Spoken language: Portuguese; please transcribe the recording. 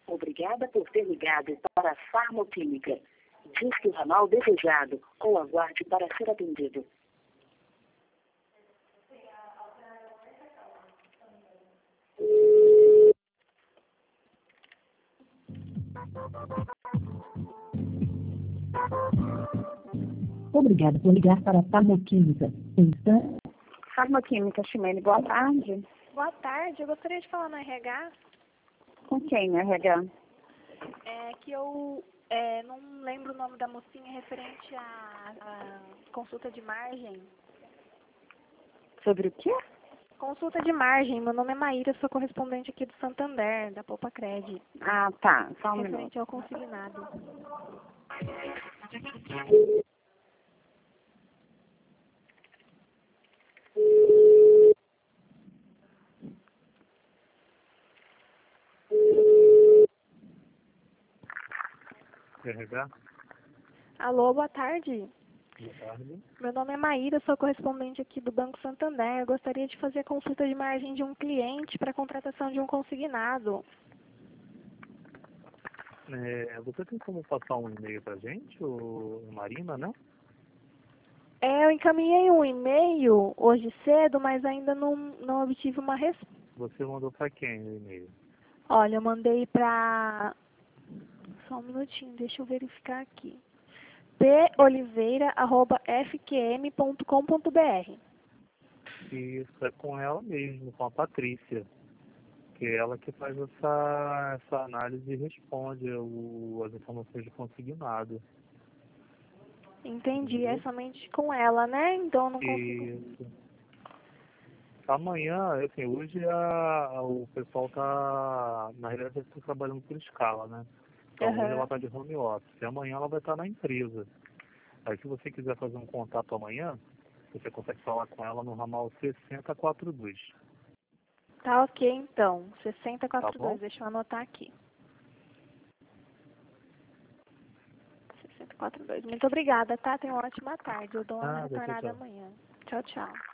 Obrigada por ter ligado para a Farmoquímica. Disque o ramal desejado ou aguarde para ser atendido. Obrigada por ligar para a Farmoquímica. Farmoquímica, Chimene, boa tarde. Boa tarde, eu gostaria de falar no RH. Com quem, RH? É que eu não lembro o nome da mocinha referente à consulta de margem. Sobre o quê? Consulta de margem, meu nome é Maíra, sou correspondente aqui do Santander, da Poupa Cred. Ah, tá, só um minuto. Referente ao consignado. RH? Alô, boa tarde. Boa tarde. Meu nome é Maíra, sou correspondente aqui do Banco Santander. Eu gostaria de fazer a consulta de margem de um cliente para a contratação de um consignado. Você tem como passar um e-mail pra gente, Marina, né? Eu encaminhei um e-mail hoje cedo, mas ainda não obtive uma resposta. Você mandou pra quem o e-mail? Olha, eu mandei para... Só um minutinho, deixa eu verificar aqui. poliveira@fqm.com.br. Isso é com ela mesmo, com a Patrícia. Que é ela que faz essa análise e responde as informações de consignado. Entendi, é somente com ela, né? Então eu não consigo... Isso. Amanhã, assim, hoje o pessoal tá, na realidade, está trabalhando por escala, né? Então hoje ela está de home office. Amanhã ela vai estar na empresa. Aí se você quiser fazer um contato amanhã, você consegue falar com ela no ramal 6042. Tá ok, então. 6042, Tá bom? deixa eu anotar aqui. 6042. Muito obrigada, tá? Tenha uma ótima tarde. Eu dou uma Tchau, retornada tchau. amanhã. Tchau, tchau.